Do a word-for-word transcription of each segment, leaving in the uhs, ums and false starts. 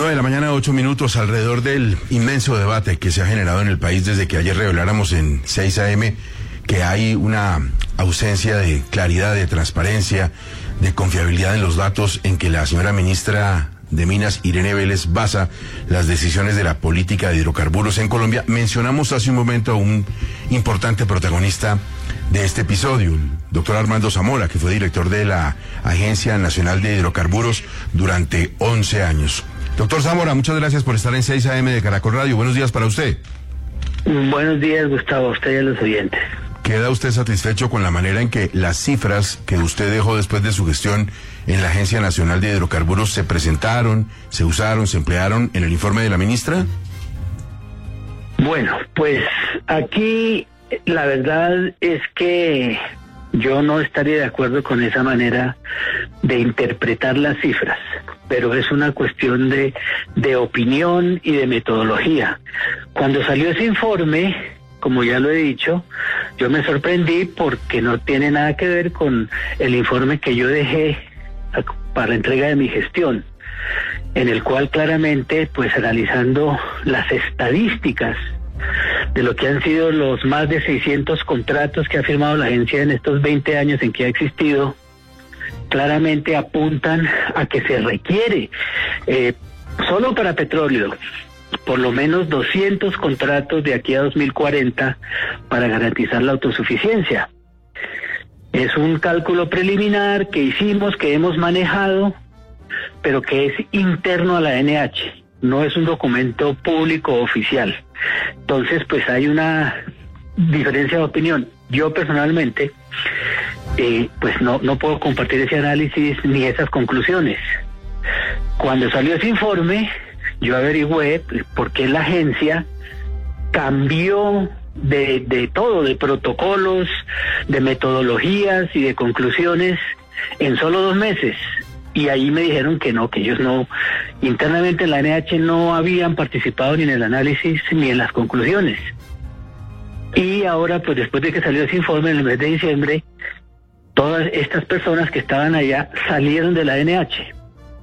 nueve de la mañana, ocho minutos, alrededor del inmenso debate que se ha generado en el país desde que ayer reveláramos en seis A M que hay una ausencia de claridad, de transparencia, de confiabilidad en los datos, en que la señora ministra de Minas, Irene Vélez, basa las decisiones de la política de hidrocarburos en Colombia. Mencionamos hace un momento a un importante protagonista de este episodio, el doctor Armando Zamora, que fue director de la Agencia Nacional de Hidrocarburos durante once años. Doctor Zamora, muchas gracias por estar en seis A M de Caracol Radio. Buenos días para usted. Buenos días, Gustavo, a usted y a los oyentes. ¿Queda usted satisfecho con la manera en que las cifras que usted dejó después de su gestión en la Agencia Nacional de Hidrocarburos se presentaron, se usaron, se emplearon en el informe de la ministra? Bueno, pues aquí la verdad es que yo no estaría de acuerdo con esa manera de interpretar las cifras, pero es una cuestión de, de opinión y de metodología. Cuando salió ese informe, como ya lo he dicho, yo me sorprendí porque no tiene nada que ver con el informe que yo dejé para la entrega de mi gestión, en el cual claramente, pues analizando las estadísticas de lo que han sido los más de seiscientos contratos que ha firmado la agencia en estos veinte años en que ha existido, claramente apuntan a que se requiere, eh, solo para petróleo, por lo menos doscientos contratos de aquí a dos mil cuarenta para garantizar la autosuficiencia. Es un cálculo preliminar que hicimos, que hemos manejado, pero que es interno a la A N H, no es un documento público oficial. Entonces, pues hay una diferencia de opinión. Yo personalmente, eh, pues no, no puedo compartir ese análisis ni esas conclusiones. Cuando salió ese informe, yo averigüé por qué la agencia cambió de, de todo, de protocolos, de metodologías y de conclusiones en solo dos meses. Y ahí me dijeron que no, que ellos no, internamente en la A N H no habían participado ni en el análisis ni en las conclusiones. Y ahora, pues después de que salió ese informe en el mes de diciembre, todas estas personas que estaban allá salieron de la A N H.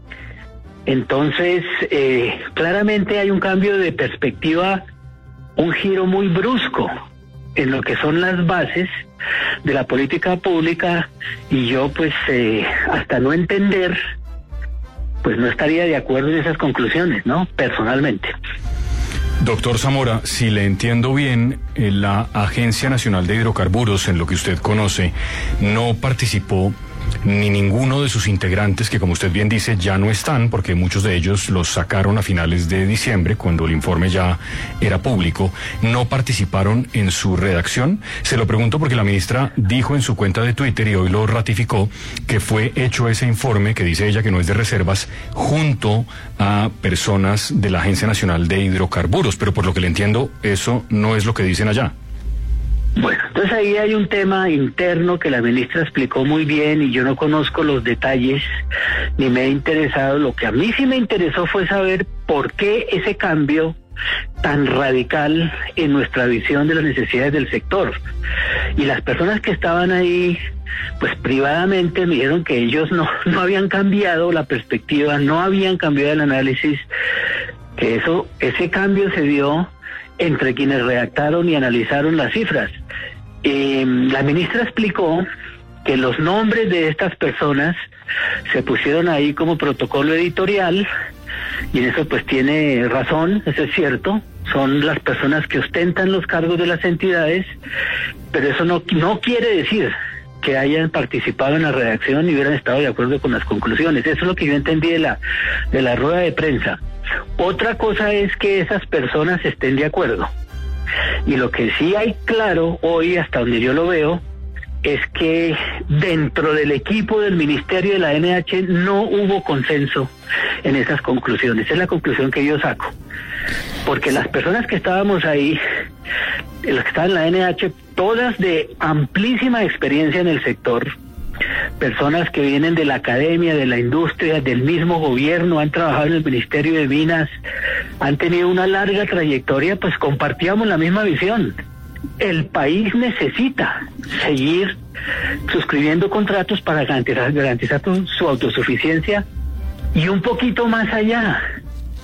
Entonces, eh, claramente hay un cambio de perspectiva, un giro muy brusco en lo que son las bases de la política pública, y yo pues eh, hasta no entender, pues no estaría de acuerdo en esas conclusiones, ¿no? Personalmente. Doctor Zamora, si le entiendo bien, eh, la Agencia Nacional de Hidrocarburos, en lo que usted conoce, no participó ni ninguno de sus integrantes, que como usted bien dice ya no están, porque muchos de ellos los sacaron a finales de diciembre, cuando el informe ya era público, no participaron en su redacción. Se lo pregunto porque la ministra dijo en su cuenta de Twitter, y hoy lo ratificó, que fue hecho ese informe, que dice ella que no es de reservas, junto a personas de la Agencia Nacional de Hidrocarburos, pero por lo que le entiendo, eso no es lo que dicen allá. Bueno, entonces ahí hay un tema interno que la ministra explicó muy bien y yo no conozco los detalles ni me he interesado. Lo que a mí sí me interesó fue saber por qué ese cambio tan radical en nuestra visión de las necesidades del sector. Y las personas que estaban ahí, pues privadamente me dijeron que ellos no, no habían cambiado la perspectiva, no habían cambiado el análisis, que eso, ese cambio se dio entre quienes redactaron y analizaron las cifras. Eh, la ministra explicó que los nombres de estas personas se pusieron ahí como protocolo editorial, y en eso pues tiene razón, eso es cierto, son las personas que ostentan los cargos de las entidades, pero eso no, no quiere decir que hayan participado en la redacción y hubieran estado de acuerdo con las conclusiones. Eso es lo que yo entendí de la, de la rueda de prensa. Otra cosa es que esas personas estén de acuerdo. Y lo que sí hay claro hoy, hasta donde yo lo veo, es que dentro del equipo del Ministerio de la A N H no hubo consenso en esas conclusiones. Esa es la conclusión que yo saco. Porque las personas que estábamos ahí, las que estaban en la A N H, todas de amplísima experiencia en el sector, personas que vienen de la academia, de la industria, del mismo gobierno, han trabajado en el Ministerio de Minas, han tenido una larga trayectoria, pues compartíamos la misma visión. El país necesita seguir suscribiendo contratos para garantizar, garantizar su autosuficiencia y un poquito más allá.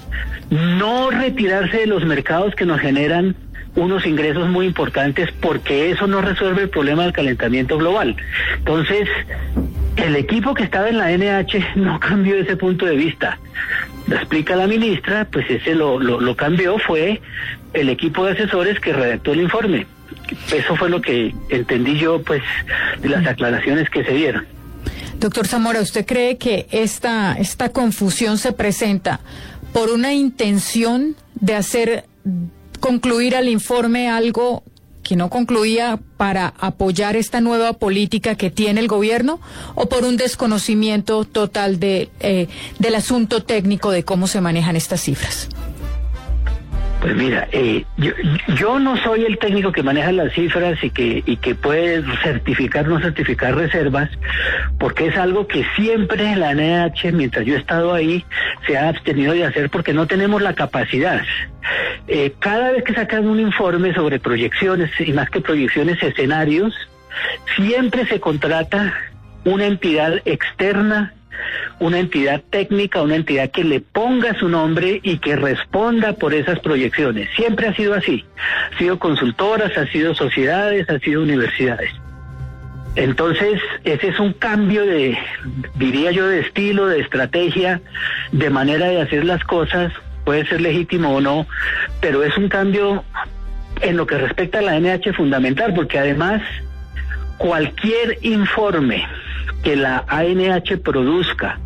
no retirarse de los mercados que nos generan unos ingresos muy importantes, porque eso no resuelve el problema del calentamiento global. Entonces, el equipo que estaba en la N H no cambió ese punto de vista. Lo explica la ministra, pues ese lo, lo, lo cambió fue el equipo de asesores que redactó el informe. Eso fue lo que entendí yo, pues, de las aclaraciones que se dieron. Doctor Zamora, ¿usted cree que esta, esta confusión se presenta por una intención de hacer concluir al informe algo que no concluía para apoyar esta nueva política que tiene el gobierno, o por un desconocimiento total de eh, del asunto técnico de cómo se manejan estas cifras? Pues mira, eh, yo, yo no soy el técnico que maneja las cifras y que y que puede certificar o no certificar reservas, porque es algo que siempre la N H, mientras yo he estado ahí, se ha abstenido de hacer porque no tenemos la capacidad. Eh, cada vez que sacan un informe sobre proyecciones, y más que proyecciones, escenarios, siempre se contrata una entidad externa, una entidad técnica, una entidad que le ponga su nombre y que responda por esas proyecciones. Siempre ha sido así. Ha sido consultoras, ha sido sociedades, ha sido universidades. Entonces, ese es un cambio de, diría yo, de estilo, de estrategia, de manera de hacer las cosas. Puede ser legítimo o no, pero es un cambio en lo que respecta a la N H fundamental, porque además cualquier informe que la A N H produzca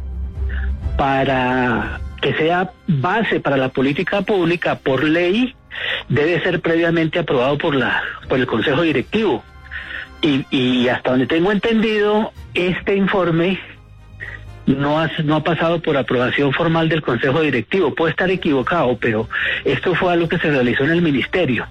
para que sea base para la política pública por ley, debe ser previamente aprobado por la por el Consejo Directivo. Y, y hasta donde tengo entendido, este informe no ha, no ha pasado por aprobación formal del Consejo Directivo. Puedo estar equivocado, pero esto fue algo que se realizó en el Ministerio.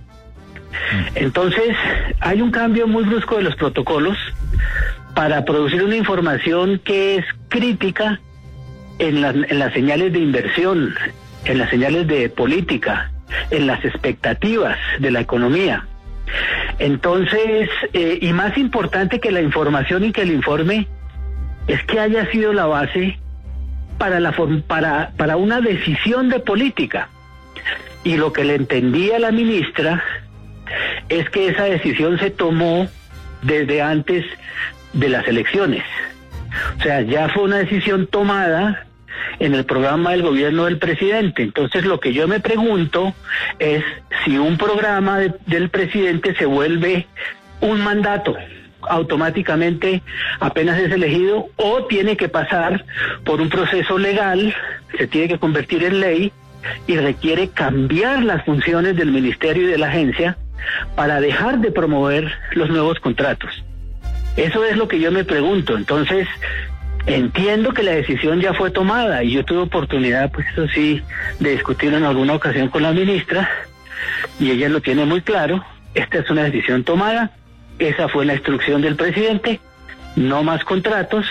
Entonces, hay un cambio muy brusco de los protocolos para producir una información que es crítica en, la, en las señales de inversión, en las señales de política, en las expectativas de la economía. Entonces, eh, y más importante que la información y que el informe, es que haya sido la base para, la, para, para una decisión de política. Y lo que le entendí a la ministra es que esa decisión se tomó desde antes de las elecciones. O sea, ya fue una decisión tomada en el programa del gobierno del presidente. Entonces, lo que yo me pregunto es si un programa de, del presidente se vuelve un mandato automáticamente apenas es elegido, o tiene que pasar por un proceso legal, se tiene que convertir en ley y requiere cambiar las funciones del ministerio y de la agencia para dejar de promover los nuevos contratos. Eso es lo que yo me pregunto. Entonces, entiendo que la decisión ya fue tomada y yo tuve oportunidad, pues eso sí, de discutir en alguna ocasión con la ministra y ella lo tiene muy claro. Esta es una decisión tomada, esa fue la instrucción del presidente, no más contratos,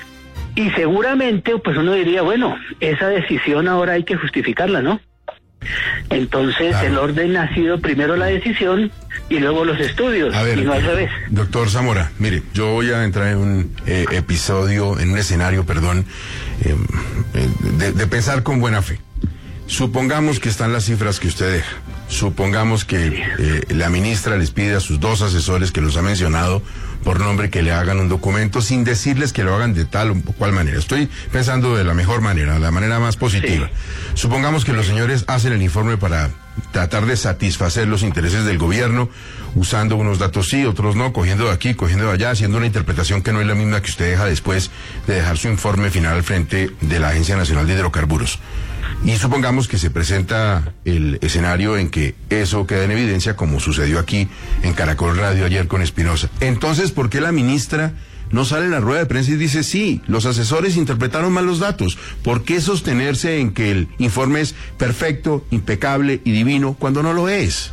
y seguramente pues uno diría, bueno, esa decisión ahora hay que justificarla, ¿no? Entonces, claro, el orden ha sido primero la decisión y luego los estudios, a ver, y no al revés. Doctor Zamora, mire, yo voy a entrar en un eh, episodio, en un escenario, perdón, eh, de, de pensar con buena fe. Supongamos que están las cifras que usted deja. Supongamos que eh, la ministra les pide a sus dos asesores que los ha mencionado por nombre que le hagan un documento sin decirles que lo hagan de tal o cual manera. Estoy pensando de la mejor manera, la manera más positiva. Sí. Supongamos que los señores hacen el informe para tratar de satisfacer los intereses del gobierno, usando unos datos sí, otros no, cogiendo de aquí, cogiendo de allá, haciendo una interpretación que no es la misma que usted deja después de dejar su informe final al frente de la Agencia Nacional de Hidrocarburos. Y supongamos que se presenta el escenario en que eso queda en evidencia, como sucedió aquí en Caracol Radio ayer con Espinosa. Entonces, ¿por qué la ministra no sale en la rueda de prensa y dice, sí, los asesores interpretaron mal los datos? ¿Por qué sostenerse en que el informe es perfecto, impecable y divino cuando no lo es?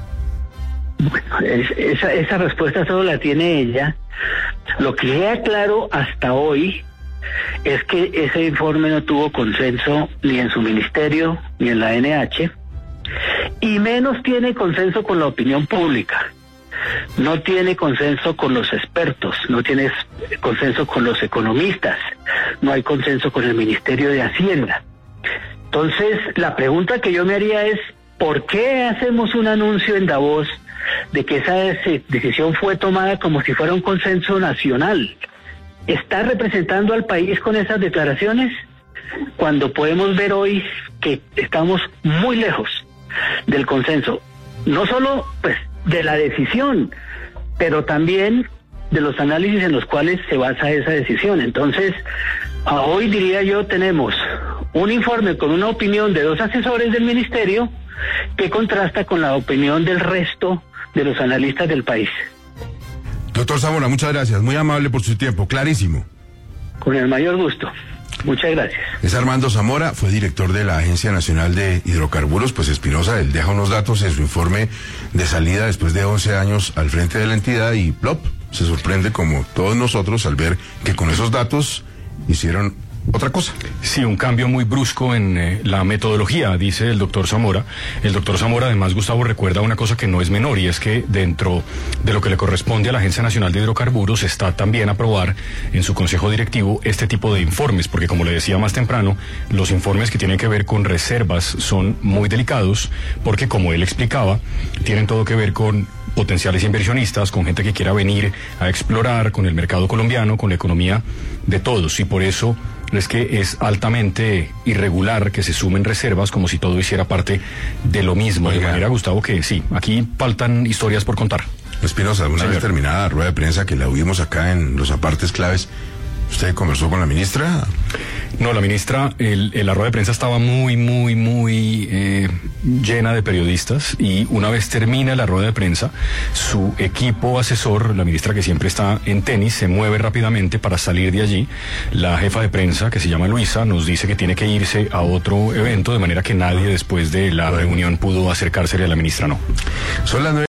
Bueno, es, esa, esa respuesta solo la tiene ella. Lo que queda claro hasta hoy es que ese informe no tuvo consenso ni en su ministerio ni en la N H, y menos tiene consenso con la opinión pública, no tiene consenso con los expertos, no tiene consenso con los economistas, no hay consenso con el Ministerio de Hacienda. Entonces, la pregunta que yo me haría es, ¿por qué hacemos un anuncio en Davos de que esa decisión fue tomada como si fuera un consenso nacional? ¿Está representando al país con esas declaraciones? Cuando podemos ver hoy que estamos muy lejos del consenso, no solo pues de la decisión, pero también de los análisis en los cuales se basa esa decisión. Entonces, a hoy diría yo, tenemos un informe con una opinión de dos asesores del ministerio que contrasta con la opinión del resto de los analistas del país. Doctor Zamora, muchas gracias, muy amable por su tiempo, clarísimo. Con el mayor gusto. Muchas gracias. Es Armando Zamora, fue director de la Agencia Nacional de Hidrocarburos. Pues Espinosa, él deja unos datos en su informe de salida después de once años al frente de la entidad y plop, se sorprende como todos nosotros al ver que con esos datos hicieron otra cosa. Sí, un cambio muy brusco en eh, la metodología, dice el doctor Zamora. El doctor Zamora, además, Gustavo, recuerda una cosa que no es menor, y es que dentro de lo que le corresponde a la Agencia Nacional de Hidrocarburos está también aprobar en su consejo directivo este tipo de informes, porque como le decía más temprano, los informes que tienen que ver con reservas son muy delicados, porque como él explicaba, tienen todo que ver con potenciales inversionistas, con gente que quiera venir a explorar, con el mercado colombiano, con la economía de todos, y por eso es que es altamente irregular que se sumen reservas como si todo hiciera parte de lo mismo. Oiga. De manera, Gustavo, que sí, aquí faltan historias por contar. Espinosa, una Señor. vez terminada la rueda de prensa que la oímos acá en los apartes claves, ¿usted conversó con la ministra? No, la ministra, el, el, la rueda de prensa estaba muy, muy, muy eh, llena de periodistas, y una vez termina la rueda de prensa, su equipo asesor, la ministra que siempre está en tenis, se mueve rápidamente para salir de allí. La jefa de prensa, que se llama Luisa, nos dice que tiene que irse a otro evento, de manera que nadie después de la reunión pudo acercársele a la ministra, no. Son las nueve.